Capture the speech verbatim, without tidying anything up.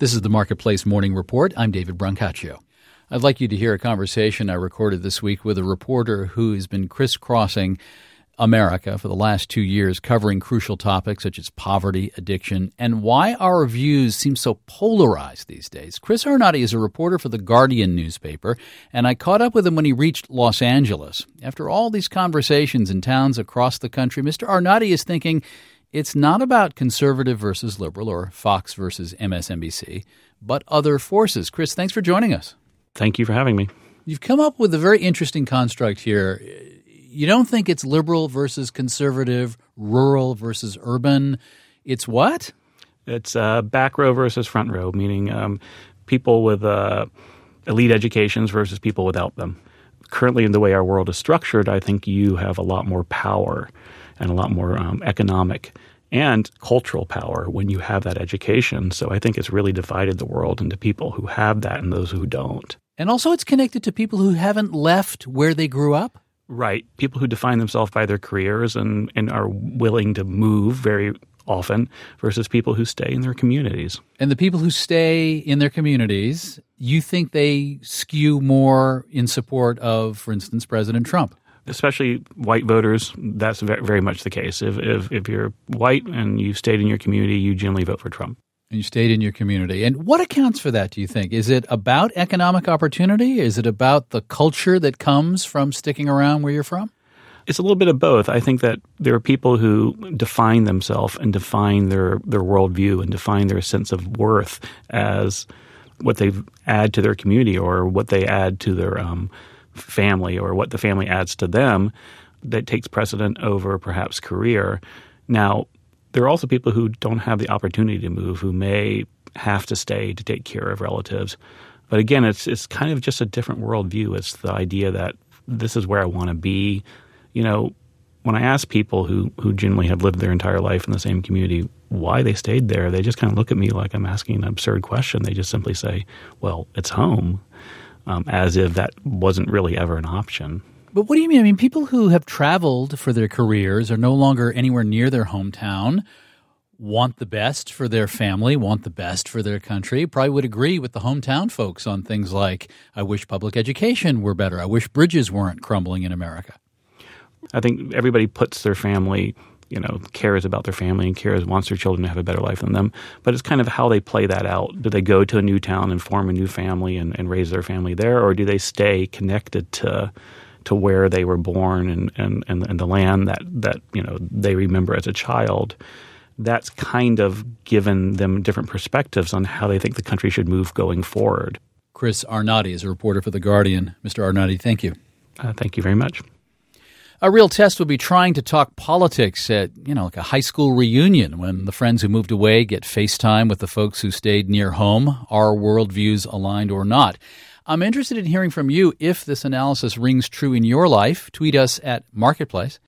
This is the Marketplace Morning Report. I'm David Brancaccio. I'd like you to hear a conversation I recorded this week with a reporter who has been crisscrossing America for the last two years, covering crucial topics such as poverty, addiction, and why our views seem so polarized these days. Chris Arnade is a reporter for The Guardian newspaper, and I caught up with him when he reached Los Angeles. After all these conversations in towns across the country, Mister Arnade is thinking it's not about conservative versus liberal or Fox versus M S N B C, but other forces. Chris, thanks for joining us. Thank you for having me. You've come up with a very interesting construct here. You don't think it's liberal versus conservative, rural versus urban. It's what? It's uh, back row versus front row, meaning um, people with uh, elite educations versus people without them. Currently, in the way our world is structured, I think you have a lot more power and a lot more um, economic and cultural power when you have that education. So I think it's really divided the world into people who have that and those who don't. And also it's connected to people who haven't left where they grew up? Right. People who define themselves by their careers and, and are willing to move very often versus people who stay in their communities. And the people who stay in their communities, you think they skew more in support of, for instance, President Trump? Especially white voters, that's very much the case. If, if if you're white and you stayed in your community, you generally vote for Trump. And you stayed in your community. And what accounts for that, do you think? Is it about economic opportunity? Is it about the culture that comes from sticking around where you're from? It's a little bit of both. I think that there are people who define themselves and define their, their worldview and define their sense of worth as what they add to their community or what they add to their um, family or what the family adds to them that takes precedent over perhaps career. Now, there are also people who don't have the opportunity to move, who may have to stay to take care of relatives. But again, it's it's kind of just a different worldview. It's the idea that this is where I want to be. You know, when I ask people who, who generally have lived their entire life in the same community why they stayed there, they just kind of look at me like I'm asking an absurd question. They just simply say, well, it's home, um, as if that wasn't really ever an option. But what do you mean? I mean, people who have traveled for their careers are no longer anywhere near their hometown, want the best for their family, want the best for their country, probably would agree with the hometown folks on things like, I wish public education were better. I wish bridges weren't crumbling in America. I think everybody puts their family, you know, cares about their family and cares, wants their children to have a better life than them. But it's kind of how they play that out. Do they go to a new town and form a new family and, and raise their family there, or do they stay connected to to where they were born and, and, and, and the land that, that, you know, they remember as a child? That's kind of given them different perspectives on how they think the country should move going forward. Chris Arnade is a reporter for The Guardian. Mister Arnade, thank you. Uh, thank you very much. A real test will be trying to talk politics at, you know, like a high school reunion when the friends who moved away get FaceTime with the folks who stayed near home. Are worldviews aligned or not? I'm interested in hearing from you if this analysis rings true in your life. Tweet us at Marketplace.